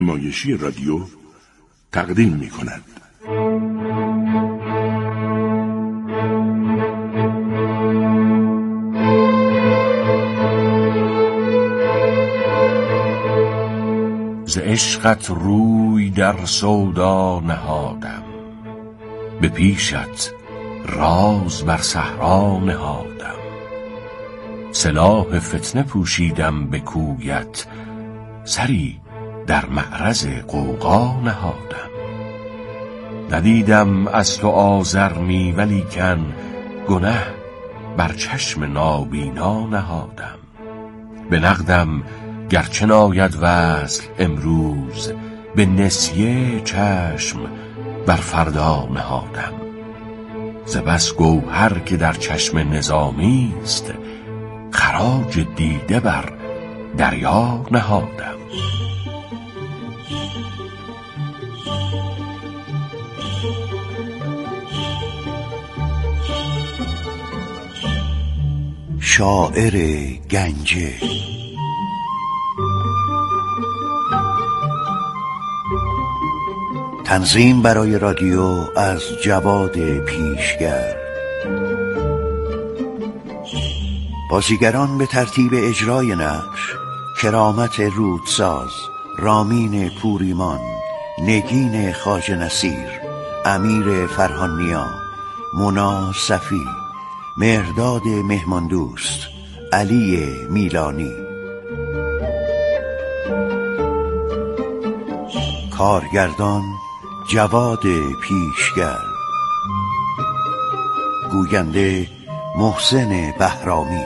نمایشی رادیو تقدیم می کند. ز عشقت روی در سودا نهادم، به پیشت راز بر صحرا نهادم. سلاح فتنه پوشیدم به کویت، سری در معرض غوغا نهادم. ندیدم از تو آزرمی ولیکن، گنه بر چشم نابینا نهادم. به نقدم گرچه ناید وصل امروز، به نسیه چشم بر فردا نهادم. ز بس گوهر که در چشم نظامی است، خراج دیده بر دریا نهادم. شاعر گنجه. تنظیم برای رادیو از جواد پیشگر. بازیگران به ترتیب اجرای نقش: کرامت رودساز، رامین پوریمان، نگین خواجه نصیر، امیر فرهانیا، مونا صفی، مهرداد مهماندوست، علی میلانی. کارگردان جواد پیشگر. گوینده محسن بهرامی.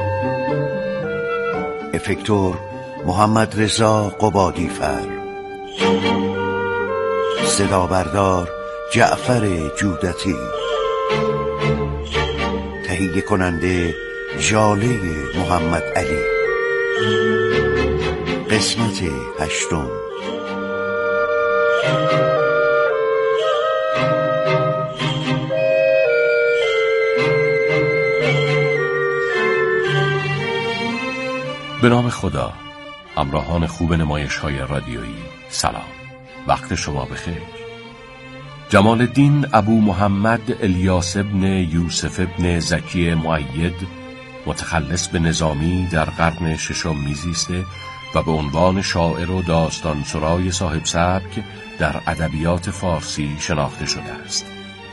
افکتور محمد رضا قبادیفر. صدا بردار جعفر جودتی. تهیه کننده ژاله محمد علی. قسمت 8. به نام خدا. همراهان خوب نمایش‌های رادیویی، سلام، وقت شما بخیر. جمال الدین ابو محمد الیاس ابن یوسف ابن زکی مؤید، متخلص به نظامی، در قرن 6 میزیسته و به عنوان شاعر و داستان سرای صاحب سبک در ادبیات فارسی شناخته شده است.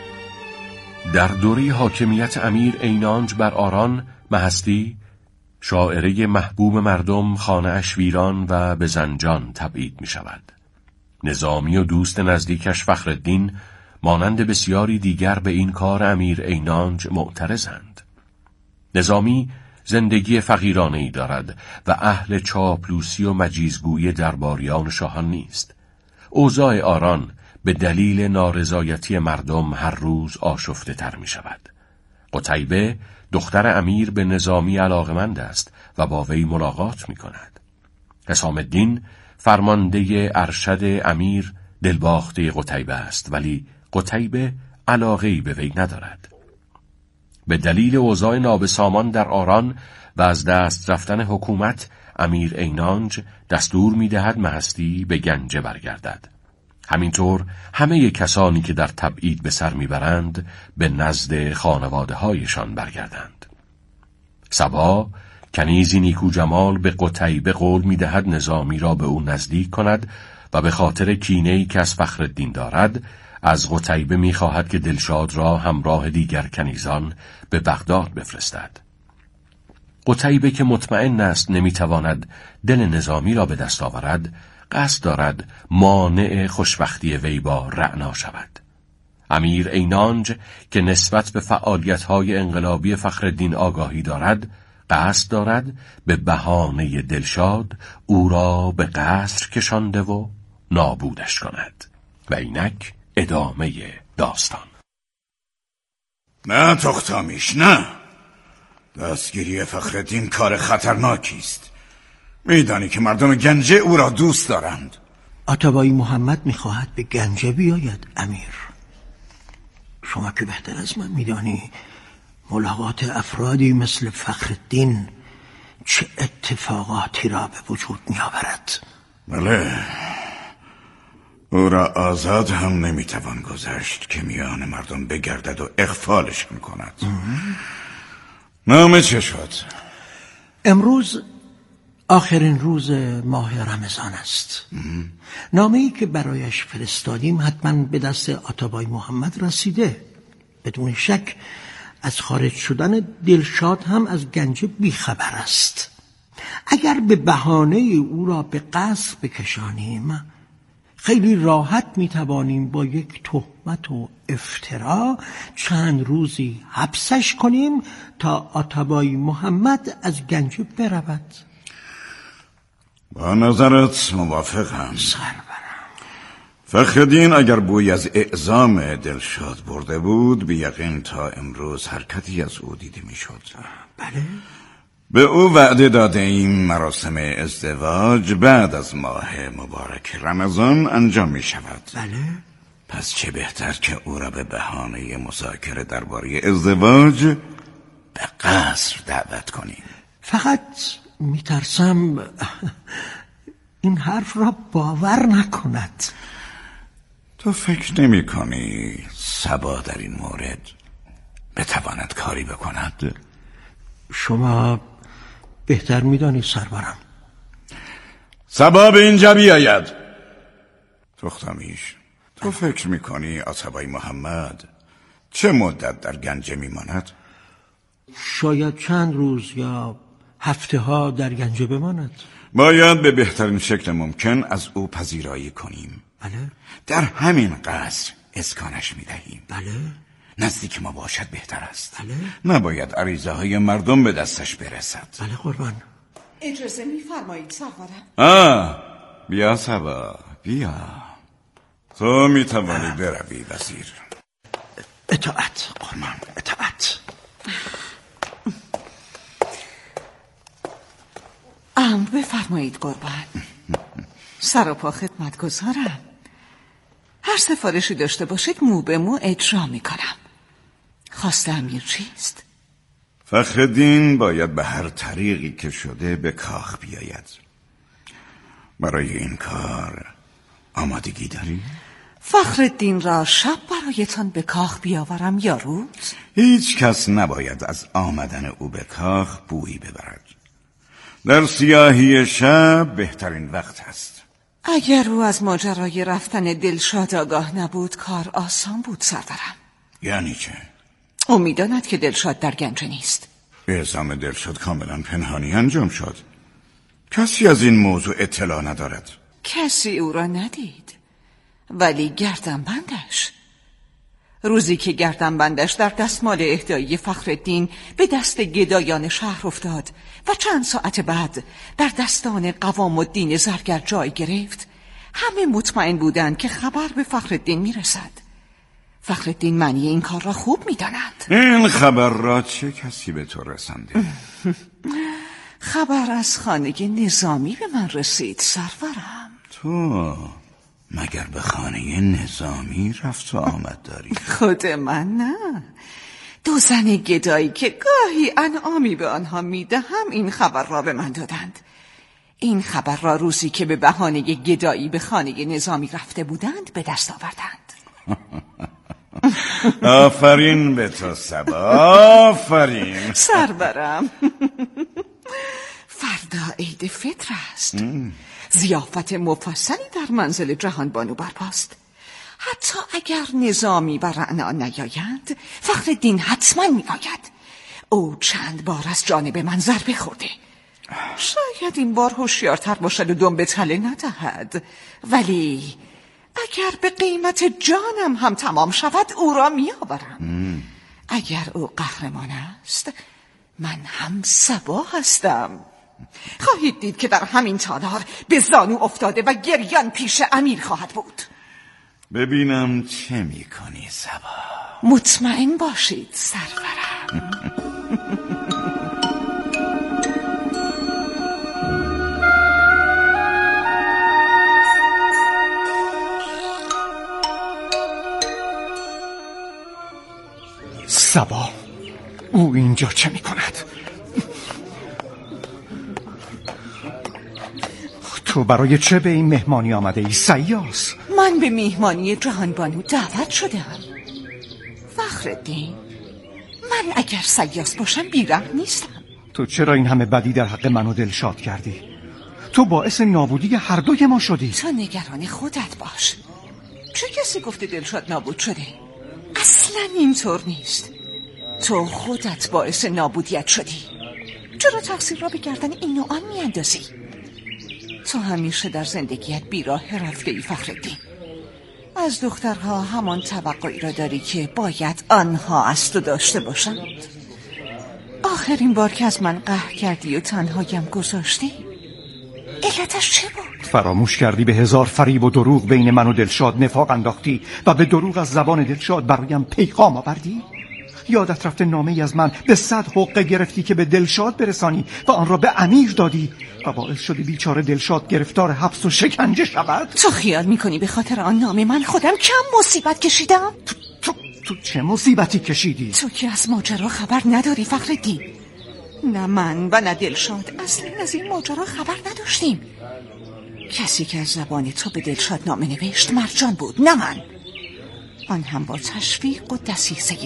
در دوره حاکمیت امیر عینانج بر آران مهستی، شاعره محبوب مردم، خانه اش ویران و به زنجان تبعید می شود. نظامی و دوست نزدیکش فخرالدین مانند بسیاری دیگر به این کار امیر عینانج معترضند. نظامی زندگی فقیرانه‌ای دارد و اهل چاپلوسی و مجیزگویی درباریان شاهان نیست. اوضاع آران به دلیل نارضایتی مردم هر روز آشفته تر می شود. قتیبه دختر امیر به نظامی علاقمند است و با وی ملاقات می کند. حسام الدین فرمانده ارشد امیر دلباخته قتیبه است، ولی قتیبه علاقه‌ای به وی ندارد. به دلیل اوضاع نابسامان در آران و از دست رفتن حکومت، امیر عینانج دستور می دهد مهستی به گنجه برگردد. همینطور همه کسانی که در تبعید به سر میبرند به نزد خانواده هایشان برگردند. صبا کنیزی نیکو جمال به قتیبه قول میدهد نظامی را به او نزدیک کند و به خاطر کینه‌ای که از فخرالدین دارد از قتیبه میخواهد که دلشاد را همراه دیگر کنیزان به بغداد بفرستد. قتیبه که مطمئن است نمیتواند دل نظامی را به دست آورد، قصد دارد مانع خوشبختی وی با رعنا شود. امیر عینانج که نسبت به فعالیت‌های انقلابی فخرالدین آگاهی دارد، قصد دارد به بهانه دلشاد او را به قصر کشانده و نابودش کند. و اینک ادامه داستان. نه تختامیش، نه. دستگیری فخرالدین کار خطرناکی است. میدانی که مردم گنجه او را دوست دارند. آتابایی محمد میخواهد به گنجه بیاید امیر. شما که بهتر از من میدانی ملاقات افرادی مثل فخرالدین چه اتفاقاتی را به وجود می آورد. بله، او را آزاد هم نمیتوان گذاشت که میان مردم بگردد و اغفالشان کند. نامه چه شد؟ امروز آخرین روز ماه رمضان است. نامه‌ای که برایش فرستادیم حتما به دست آتابای محمد رسیده. بدون شک از خارج شدن دلشاد هم از گنجه بیخبر است. اگر به بهانه او را به قصر بکشانیم خیلی راحت میتوانیم با یک تهمت و افترا چند روزی حبسش کنیم تا آتابای محمد از گنجه برود. با نظرت موافقم. سرورم. فخردین اگر بوی از اعزام دلشاد برده بود به یقین تا امروز حرکتی از او دیده میشد. بله. به او وعده داده ایم مراسم ازدواج بعد از ماه مبارک رمضان انجام می شود. بله. پس چه بهتر که او را به بهانه مذاکره درباره ازدواج به قصر دعوت کنیم. فقط میترسم این حرف را باور نکند. تو فکر نمی کنی صبا در این مورد بتواند کاری بکند؟ شما بهتر میدانی سرورم. صبا به اینجا بیاید. تختمیش، تو فکر میکنی آتابای محمد چه مدت در گنجه میماند؟ شاید چند روز یا هفته ها در گنجه بماند. باید به بهترین شکل ممکن از او پذیرایی کنیم. بله. در همین قصر اسکانش میدهیم. بله. نزدیک ما باشد بهتر است. بله. نباید عریضه های مردم به دستش برسد. بله قربان. اجازه میفرمایید سرورم. بیا صبا بیا. تو میتوانی بروی وزیر. اطاعت قربان، اطاعت. بفرمایید قربان. سر و پا خدمت گذارم. هر سفارشی داشته باشید مو به مو اجرا میکنم. خواست امیر چیست؟ فخردین باید به هر طریقی که شده به کاخ بیاید. برای این کار آمادگی داری؟ فخردین را شب برایتان به کاخ بیاورم یا روز؟ هیچ کس نباید از آمدن او به کاخ بویی ببرد. در سیاهی شب بهترین وقت است. اگر او از ماجرای رفتن دلشاد آگاه نبود کار آسان بود سرورم. یعنی چه؟ او میداند که دلشاد در گنجه نیست. اعزام دلشاد کاملا پنهانی انجام شد. کسی از این موضوع اطلاع ندارد. کسی او را ندید، ولی گردنبندش. روزی که گردنبندش در دستمال اهدایی فخردین به دست گدایان شهر افتاد و چند ساعت بعد در دستان قوام الدین زرگر جای گرفت، همه مطمئن بودند که خبر به فخردین میرسد. فخردین معنی این کار را خوب میداند. این خبر را چه کسی به تو رسانده؟ خبر از خانه نظامی به من رسید سرورم. تو مگر به خانه نظامی رفت و آمد داری؟ خود من نه، دو زن گدایی که گاهی انعامی به آنها میدهم این خبر را به من دادند. این خبر را روزی که به بهانه گدایی به خانه نظامی رفته بودند به دست آوردند. آفرین به تو صبا، آفرین. سرورم، فردا عید فطر است. ضیافت مفصلی در منزل جهان بانو برپاست. حتی اگر نظامی و رعنا نیایند فخردین حتما میآید. او چند بار از جانب من ضربه خورده. شاید این بار هوشیارتر باشد و دم به تله ندهد، ولی اگر به قیمت جانم هم تمام شود او را میآورم. اگر او قهرمان است من هم صبا هستم. خواهید دید که در همین تالار به زانو افتاده و گریان پیش امیر خواهد بود. ببینم چه میکنی صبا. مطمئن باشید سرورم. صبا، او اینجا چه میکند؟ تو برای چه به این مهمانی آمده ای سیاس؟ من به مهمانی جهانبانو دعوت شدم. فخرالدین، من اگر سیاس باشم بی‌رحم نیستم. تو چرا این همه بدی در حق من و دلشاد کردی؟ تو باعث نابودی هر دوی ما شدی. تو نگران خودت باش. چه کسی گفته دلشاد نابود شده؟ اصلا اینطور نیست. تو خودت باعث نابودیت شدی. چرا تقصیر را به گردن این و آن میاندازی؟ تو همیشه در زندگیت بیراه رفته ای فخرالدین. از دخترها همان توقعی را داری که باید آنها از تو داشته باشند. آخرین بار که از من قهر کردی و تنهایم گذاشتی، علتش چه بود؟ فراموش کردی به هزار فریب و دروغ بین من و دلشاد نفاق انداختی و به دروغ از زبان دلشاد برایم پیغام آوردی؟ یادت رفته نامه‌ای از من به 100 حقه گرفتی که به دلشاد برسانی و آن را به امیر دادی و باعث شدی بیچاره دلشاد گرفتار حبس و شکنجه شود. تو خیال میکنی به خاطر آن نامه من خودم کم مصیبت کشیدم؟ تو چه مصیبتی کشیدی؟ تو که از ماجرا خبر نداری فخرالدین. نه من و نه دلشاد اصلا از این ماجرا خبر نداشتیم. کسی که از زبان تو به دلشاد نامه نوشت مرجان بود، نه من. آن هم با تشویق و دسیسه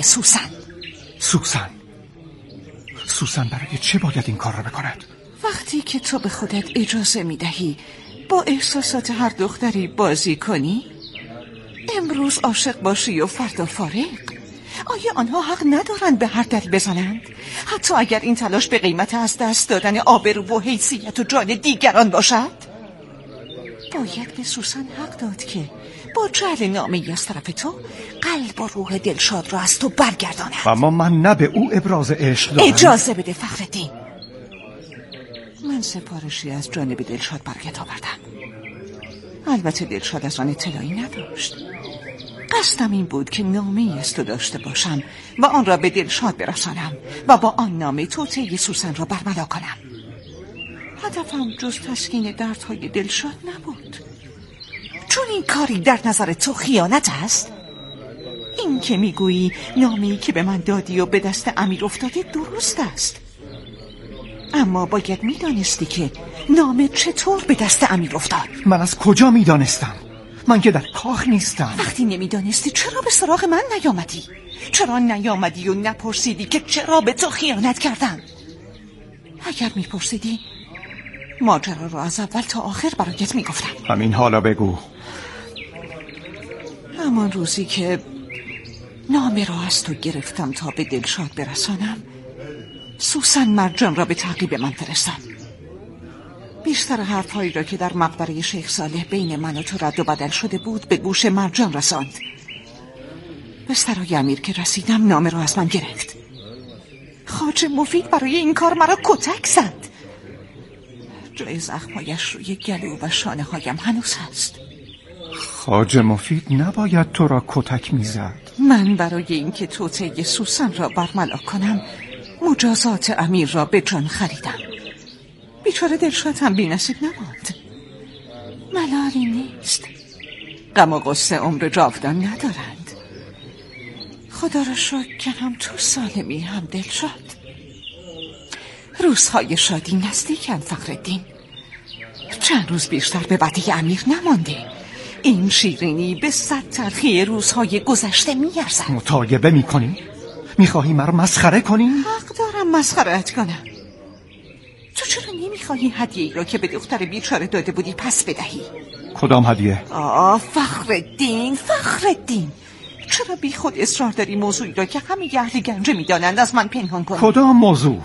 سوسن برای چه باید این کار را بکند؟ وقتی که تو به خودت اجازه میدهی با احساسات هر دختری بازی کنی، امروز عاشق باشی و فردا فارغ، آیا آنها حق ندارند به هر دری بزنند؟ حتی اگر این تلاش به قیمت از دست دادن آبرو و حیثیت و جان دیگران باشد؟ باید به سوسن حق داد که با جعل نامه‌ای از طرف تو قلب و روح دلشاد را از تو برگرداند. اما من نه به او ابراز عشق دارم. اجازه بده فخرالدین. من سفارشی از جانب دلشاد برایت آوردم. البته دلشاد از آن اطلاعی نداشت. قصدم این بود که نامه‌ای از تو داشته باشم و آن را به دلشاد برسانم و با آن نامه توطئه سوسن را برملا کنم. هدفم جز تسکین دردهای دلشاد نبود. چون این کاری در نظر تو خیانت است. این که میگویی نامه‌ای که به من دادی و به دست امیر افتاده درست است، اما باید میدانستی که نامه چطور به دست امیر افتاد. من از کجا میدانستم؟ من که در کاخ نیستم. وقتی نمیدانستی چرا به سراغ من نیامدی؟ چرا نیامدی و نپرسیدی که چرا به تو خیانت کردم؟ اگر میپرسیدی ماجرا رو از اول تا آخر برایت میگفتم. همین حالا بگو. همان روزی که نامه را از تو گرفتم تا به دلشاد برسانم، سوسن مرجان را به تعقیب من فرستاد. بیشتر حرفهایی را که در مقبره شیخ صالح بین من و تو رد و بدل شده بود به گوش مرجان رساند. به سرای امیر که رسیدم نامه را از من گرفت. خواجه مفید برای این کار مرا کتک زد. جای زخمایش روی گلو و شانه هایم هنوز هست. خواجه مفید نباید تو را کتک میزد. من برای اینکه توطئه سوسن را برملا کنم مجازات امیر را به جان خریدم. بیچاره دلشاد هم بی نصیب نماند. ملالی نیست. غم و غصه عمر جاودان ندارند. خدا را شکر که هم تو سالمی هم دلشاد. روزهای شادی نزدیکن فخرالدین. چند روز بیشتر به بدی امیر نمانده. این شیرینی به 100 تلخی روزهای گذشته میارزد. مطالبه میکنی؟ میخواهی مرا مسخره کنی؟ حق دارم مسخره‌ات کنم. تو چرا نمیخواهی هدیه‌ای را که به دختر بیچاره داده بودی پس بدهی؟ کدام هدیه؟ فخرالدین چرا بی خود اصرار داری موضوعی را که همه اهل گنجه میدانند از من پنهان کنی؟ کدام موضوع؟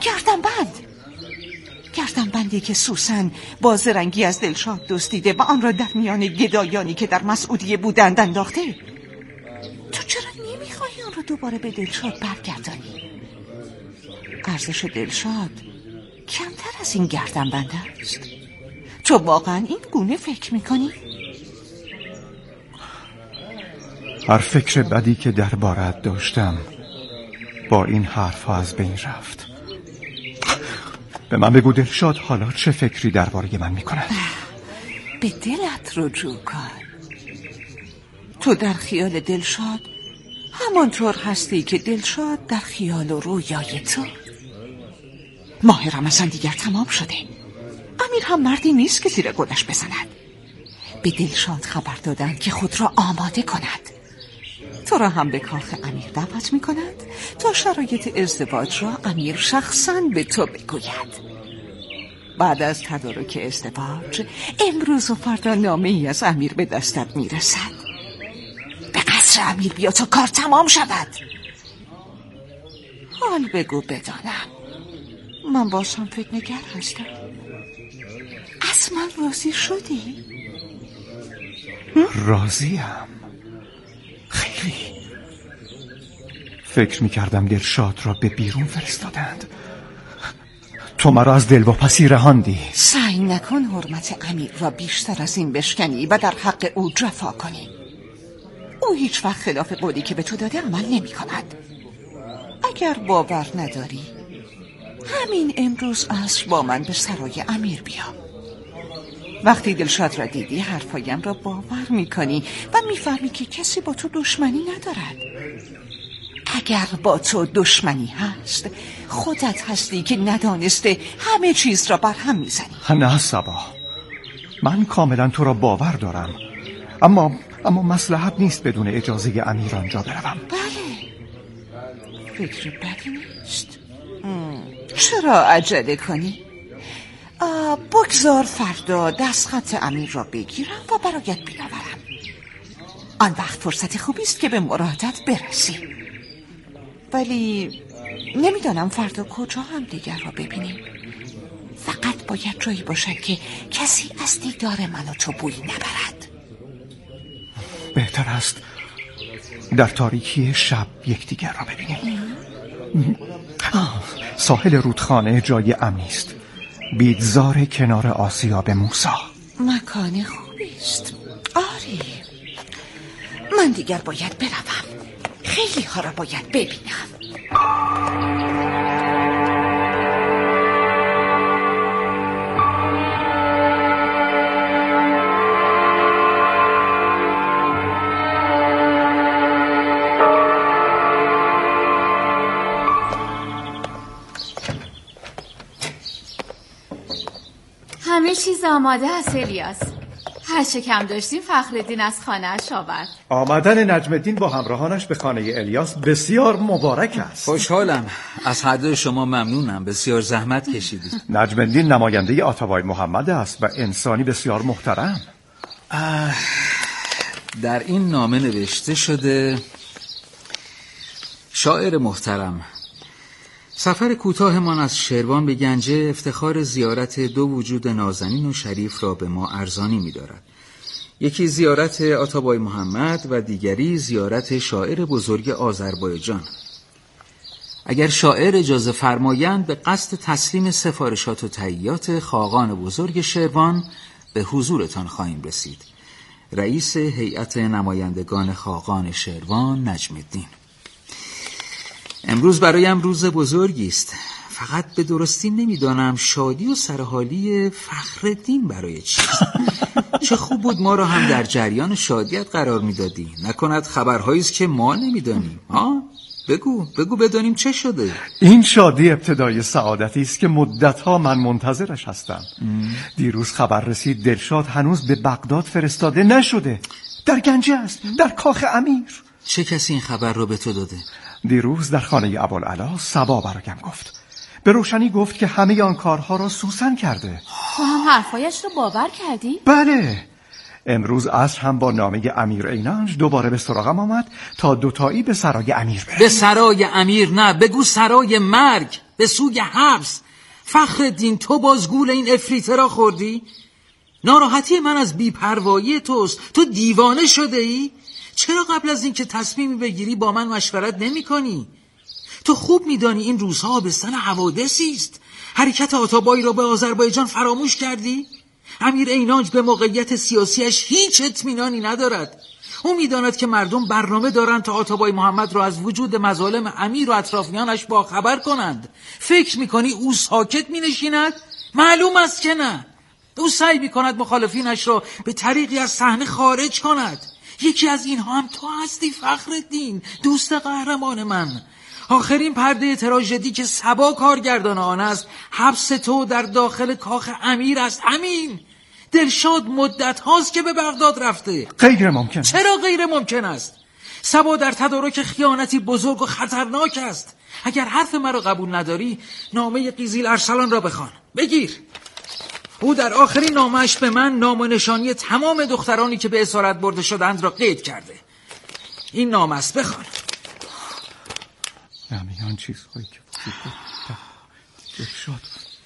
گردنبندی که سوسن با زرنگی از دلشاد دزدیده و آن را در میان گدایانی که در مسعودیه بودند انداخته. تو چرا نمیخواهی آن را دوباره به دلشاد برگردانی؟ ارزش دلشاد کمتر از این گردنبند است. تو واقعا این گونه فکر میکنی؟ هر فکر بدی که درباره‌ات داشتم با این حرف‌ها از بین رفت. به من بگو دلشاد حالا چه فکری درباره من میکند؟ به دلت رجوع کن. تو در خیال دلشاد همانطور هستی که دلشاد در خیال و رویای تو. ماه رمضان دیگر تمام شده، امیر هم مردی نیست که زیر گلش بزند. به دلشاد خبر دادند که خود را آماده کند. تو را هم به کاخ امیر دعوت می کند تا شرایط ازدواج را امیر شخصاً به تو بگوید. بعد از تدارک ازدواج امروز و فردا نامه‌ای از امیر به دستت می رسد. به قصر امیر بیا تا کار تمام شود. حال بگو بدانم، من باشم فتنه‌گر هستم. از من راضی شدی؟ راضیم. خیلی. فکر می‌کردم دلشاد را به بیرون فرستادند. تو مرا از دلواپسی رهاندی. سعی نکن حرمت امیر را بیشتر از این بشکنی و در حق او جفا کنی. او هیچ وقت خلاف قولی که به تو داده عمل نمی کند. اگر باور نداری همین امروز عصر با من به سرای امیر بیا. وقتی دلشاد را دیدی حرفایم را باور میکنی و میفهمی که کسی با تو دشمنی ندارد. اگر با تو دشمنی هست خودت هستی که ندانسته همه چیز را بر هم میزنی. نه صبا، من کاملا تو را باور دارم، اما مصلحت نیست بدون اجازه امیر آنجا بروم. بله، فکر بدی نیست. چرا عجله کنی؟ بگذار فردا دستخط امیر را بگیرم و برایت بیاورم. آن وقت فرصت خوبی است که به مرادت برسی. ولی نمیدانم فردا کجا هم دیگر را ببینیم. فقط باید جایی باشد که کسی از دیدار من و تو بویی نبرد. بهتر است در تاریکی شب یکدیگر را ببینیم. ساحل رودخانه جای امنی است. بیدزار کنار آسیاب موسی. مکان خوبی است. آری، من دیگر باید بروم. خیلی ها را باید ببینم. همه چیز آماده است الیاس. هر چه کم داشتیم فخرالدین از خانه‌اش آورد. آمدن نجم الدین با همراهانش به خانه الیاس بسیار مبارک است. خوشحالم. از هر دو شما ممنونم. بسیار زحمت کشیدید. نجم الدین نماینده آتابای محمد است و انسانی بسیار محترم. در این نامه نوشته شده: شاعر محترم، سفر کوتاهمان از شیروان به گنجه افتخار زیارت دو وجود نازنین و شریف را به ما ارزانی می‌دارد. یکی زیارت آتابای محمد و دیگری زیارت شاعر بزرگ آذربایجان. اگر شاعر اجازه فرمایند به قصد تسلیم سفارشات و تهیات خاقان بزرگ شیروان به حضورتان خواهیم رسید. رئیس هیئت نمایندگان خاقان شیروان، نجم الدین. امروز برایم روز بزرگی است. فقط به درستی نمیدانم شادی و سرحالی فخرالدین برای چیست. چه خوب بود ما را هم در جریان شادیت قرار میدادی. نکند خبرهایی است که ما نمیدانیم. بگو بدانیم چه شده. این شادی ابتدای سعادتی است که مدتها من منتظرش هستم. دیروز خبر رسید دلشاد هنوز به بغداد فرستاده نشده. در گنجه است، در کاخ امیر. چه کسی این خبر رو به تو داده؟ دیروز در خانه ابوالعلا صبا برایم گفت. به روشنی گفت که همه آن کارها را سوسن کرده. تو هم حرفایش رو باور کردی؟ بله. امروز عصر هم با نامه امیر اینانج دوباره به سراغم آمد تا دوتایی به سرای امیر بریم. به سرای امیر نه، بگو سرای مرگ، به سوی حبس. فخرالدین، تو باز گول این افریته را خوردی؟ ناراحتی من از بی‌پروایی توست. تو دیوانه شده ای؟ چرا قبل از این که تصمیمی بگیری با من مشورت نمی کنی؟ تو خوب میدانی این روزها آبستن حوادثی است. حرکت آتابایی را به آذربایجان فراموش کردی؟ امیر اینانج به موقعیت سیاسیش هیچ اطمینانی ندارد. او میداند که مردم برنامه دارند تا آتابای محمد را از وجود مظالم امیر و اطرافیانش باخبر کنند. فکر میکنی او ساکت مینشیند؟ معلوم است که نه. او سعی میکند مخالفینش را به طریقی از صحنه خارج کند. یکی از اینها هم تو هستی فخرالدین، دوست قهرمان من. آخرین پرده تراژدی که صبا کارگردان آن است حبس تو در داخل کاخ امیر است. همین دلشاد مدت هاست که به بغداد رفته. غیر ممکن. چرا غیر ممکن است؟ صبا در تدارک خیانتی بزرگ و خطرناک است. اگر حرف مرا قبول نداری نامه قیزیل ارسلان را بخوان. بگیر. او در آخرین نامه‌اش به من نام و نشانی تمام دخترانی که به اسارت برده شدند را قید کرده. این نامه است، بخوان. همین چیزهایی که دلشاد.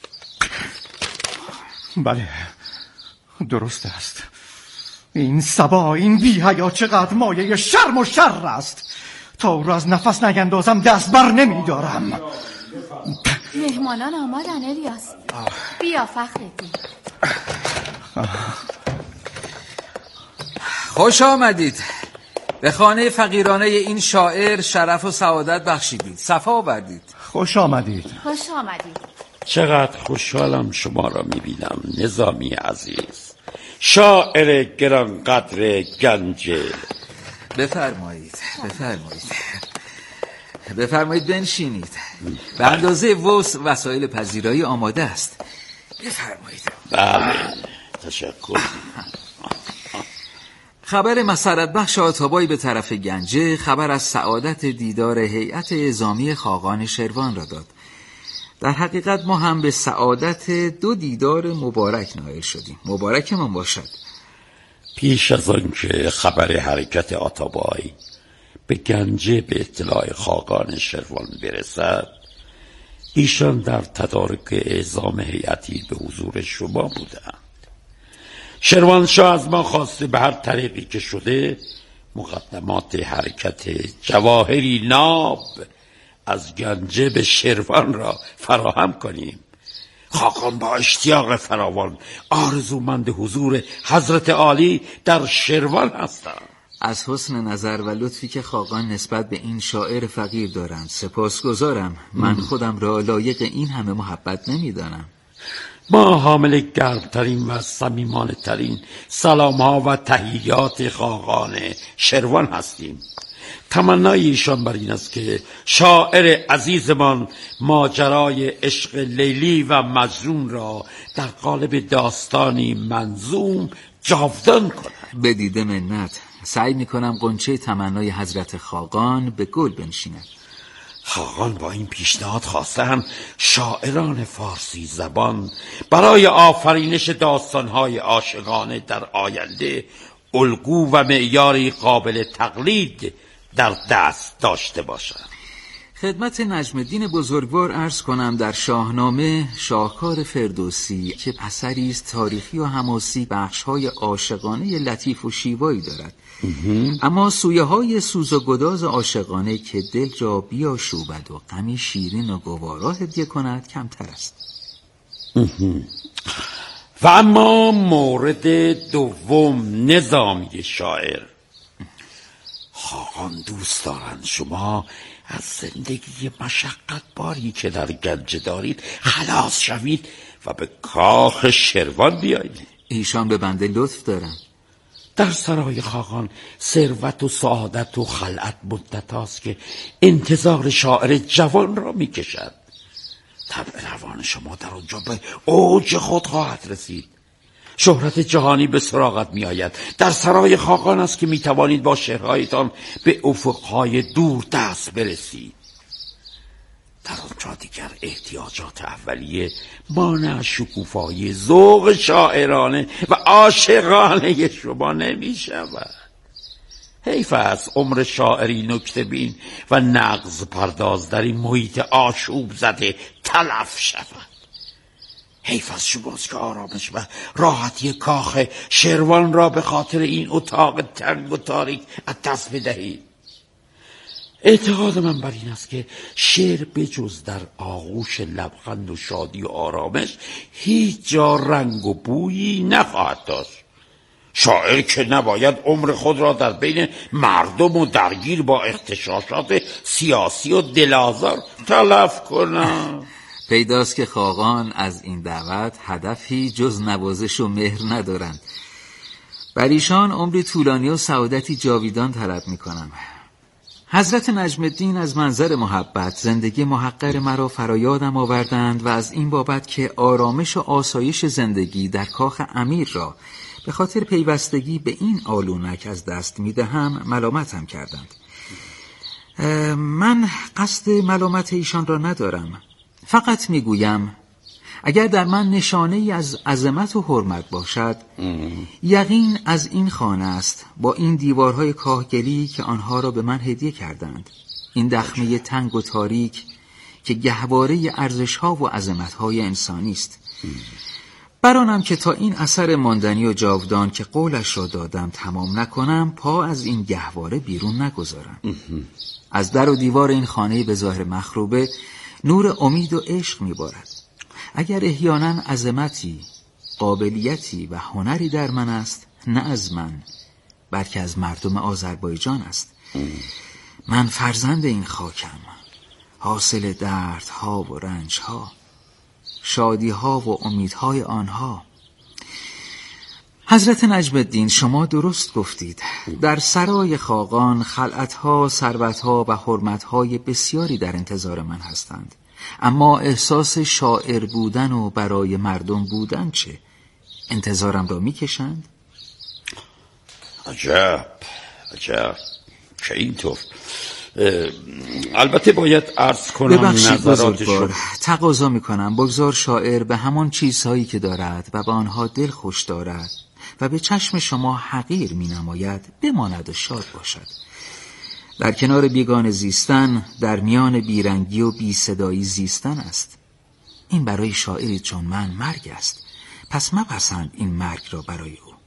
بله درست است. این صبا، این بی‌حیا چقدر مایه شرم و شر است. تا او را از نفس نیندازم دست بر نمیدارم. مهمانان آمدن الیاس. بیا فخرالدین. خوش آمدید. به خانه فقیرانه این شاعر شرف و سعادت بخشیدید. صفا آوردید. خوش آمدید. خوش آمدید. چقدر خوشحالم شما را میبینم نظامی عزیز، شاعر گرانقدر گنجه. بفرمایید بفرمایید بنشینید. به اندازه وسایل پذیرایی آماده است. بفرمایید. بله تشکر. خبر مسرت بخش آتابایی به طرف گنجه خبر از سعادت دیدار هیئت اعزامی خاقان شروان را داد. در حقیقت ما هم به سعادت 2 دیدار مبارک نائل شدیم. مبارکمان باشد. پیش از آن که خبر حرکت آتابایی به گنجه به اطلاع خاقان شروان برسد، ایشان در تدارک اعزام هیئتی به حضور شما بودند. شروانشاه از ما خواسته به هر طریقی که شده مقدمات حرکت جواهری ناب از گنجه به شروان را فراهم کنیم. خاقان با اشتیاق فراوان آرزومند حضور حضرت عالی در شروان هستند. از حسن نظر و لطفی که خاقان نسبت به این شاعر فقیر دارند سپاسگزارم. من خودم را لایق این همه محبت نمیدانم. ما حامل گرمترین و صمیمانه ترین سلام ها و تحییات خاقان شروان هستیم. تمنای ایشان بر این است که شاعر عزیزمان ماجرای عشق لیلی و مجنون را در قالب داستانی منظوم جاودان کند. به دیده منت. سعی میکنم قنچه تمنای حضرت خاقان به گل بنشیند. خاقان با این پیشنهاد خواستند شاعران فارسی زبان برای آفرینش داستانهای عاشقانه در آینده الگو و معیاری قابل تقلید در دست داشته باشند. خدمت نجم الدین بزرگوار عرض کنم در شاهنامه شاهکار فردوسی که اثری است تاریخی و حماسی بخش‌های عاشقانه لطیف و شیوایی دارد، اما سویه‌های سوز و گداز عاشقانه که دل را بیاشوبد و غمی شیرین و گوارا هدیه کند کمتر است. و اما مورد دوم، نظامی شاعر. خاقان دوست دارند شما از زندگی مشقت باری که در گنجه دارید خلاص شوید و به کاخ شروان بیایید. ایشان به بنده لطف دارند. در سرای خاقان ثروت و سعادت و خلعت مدت هاست که انتظار شاعر جوان را می کشد. طبع روان شما در اونجا به اوج خود خواهد رسید. شهرت جهانی به سراغت می آید. در سرای خاقان است که می توانید با شعرهایتان به افقهای دور دست برسید. در آنجا دیگر احتیاجات اولیه مانع شکوفایی ذوق شاعرانه و عاشقانه شما نمی شود. حیف است عمر شاعری نکته بین و نغز پرداز در این محیط آشوب زده تلف شود. حیف از شماست که آرامش و راحتی کاخ شروان را به خاطر این اتاق تنگ و تاریک از دست بدهید. اعتقاد من بر این است که شعر بجز در آغوش لبخند و شادی و آرامش هیچ جا رنگ و بویی نخواهد داشت. شاعر که نباید عمر خود را در بین مردم و درگیر با اغتشاشات سیاسی و دلازار تلف کند. پیداست که خاقان از این دعوت هدفی جز نوازش و مهر ندارند. بر ایشان عمری طولانی و سعادتی جاویدان طلب میکنم. حضرت نجم الدین از منظر محبت زندگی محقر مرا فرایادم آوردند و از این بابت که آرامش و آسایش زندگی در کاخ امیر را به خاطر پیوستگی به این آلونک از دست میدهم ملامتم کردند. من قصد ملامت ایشان را ندارم، فقط میگویم اگر در من نشانه ای از عظمت و حرمت باشد، یقین از این خانه است با این دیوارهای کاهگلی که آنها را به من هدیه کردند، این دخمه تنگ و تاریک که گهواره ارزش‌ها و عظمت‌های انسانی است. برانم که تا این اثر ماندنی و جاودان که قولش را دادم تمام نکنم، پا از این گهواره بیرون نگذارم. از در و دیوار این خانه به ظاهر مخروبه نور امید و عشق میبارد. اگر احیانا عظمتی، قابلیتی و هنری در من است، نه از من بلکه از مردم آذربایجان است. من فرزند این خاکم، حاصل دردها و رنجها، شادیها و امیدهای آنها. حضرت نجم الدین، شما درست گفتید. در سرای خاقان خلعتها، ثروتها و حرمتهای بسیاری در انتظار من هستند، اما احساس شاعر بودن و برای مردم بودن چه؟ انتظارم را میکشند؟ عجب که اینطور. البته باید عرض کنم نظرات شما. تقاضا میکنم بگذار شاعر به همان چیزهایی که دارد و به آنها دل خوش دارد و به چشم شما حقیر مینماید بماند و شاد باشد. در کنار بیگانه زیستن، در میان بیرنگی و بی صدایی زیستن است. این برای شاعری چون من مرگ است، پس مپسند این مرگ را برای او.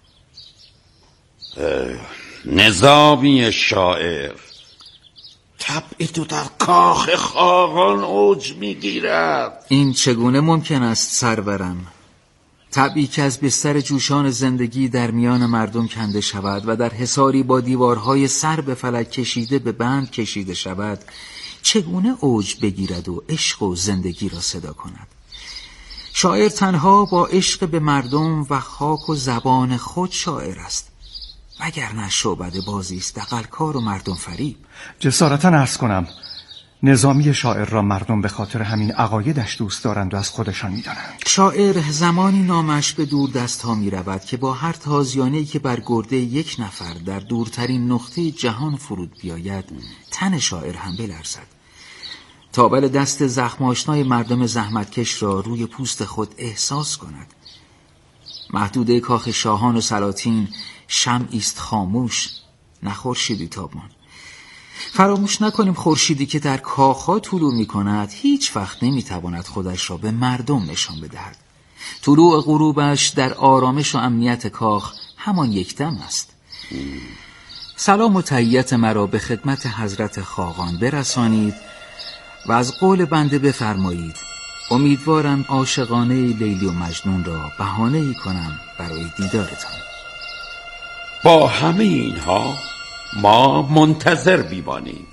نظامی شاعر، طبع تو در کاخ خاقان اوج میگیرد. این چگونه ممکن است سرورم؟ طبعی که از بستر جوشان زندگی در میان مردم کنده شود و در حصاری با دیوارهای سر به فلک کشیده به بند کشیده شود، چگونه اوج بگیرد و عشق و زندگی را صدا کند؟ شاعر تنها با عشق به مردم و خاک و زبان خود شاعر است، وگرنه شعبده بازی است، دغل‌کار و مردم فریب. جسارتا عرض کنم نظامی شاعر را مردم به خاطر همین عقایدش دوست دارند و از خودشان می‌دانند. شاعر زمانی نامش به دور دست ها می رود که با هر تازیانه‌ای که بر گرده یک نفر در دورترین نقطه جهان فرود بیاید، تن شاعر هم بلرزد. تابل دست زخم آشنای مردم زحمتکش را روی پوست خود احساس کند. محدوده کاخ شاهان و سلاطین شمعی است خاموش، نه خورشیدی تابان. فراموش نکنیم خورشیدی که در کاخها طلوع می کند هیچ وقت نمی تواند خودش را به مردم نشان بدهد. طلوع غروبش در آرامش و امنیت کاخ همان یک دم است. سلام و تحیت مرا به خدمت حضرت خاقان برسانید و از قول بنده بفرمایید. امیدوارم عاشقانه لیلی و مجنون را بهانه‌ای کنم برای دیدارتان. با همه اینها ما منتظر بیمانیم.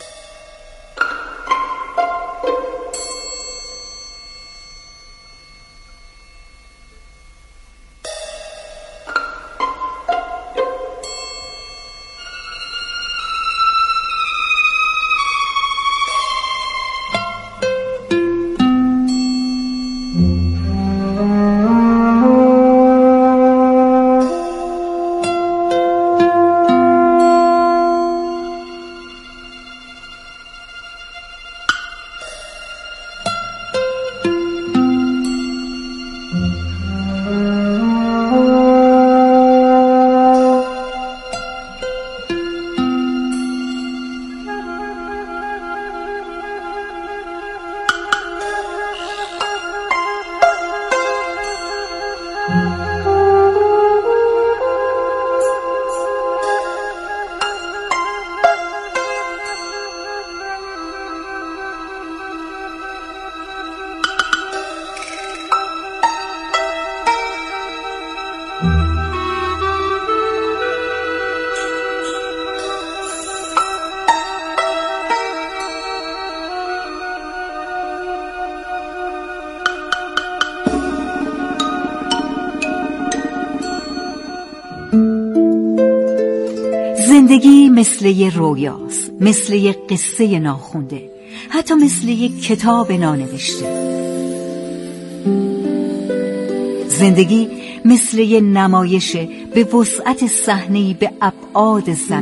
زندگی مثل یه رویاست، مثل یه قصه ناخونده، حتی مثل یه کتاب نانوشته. زندگی مثل یه نمایشه به وسعت صحنه‌ای به ابعاد زمین.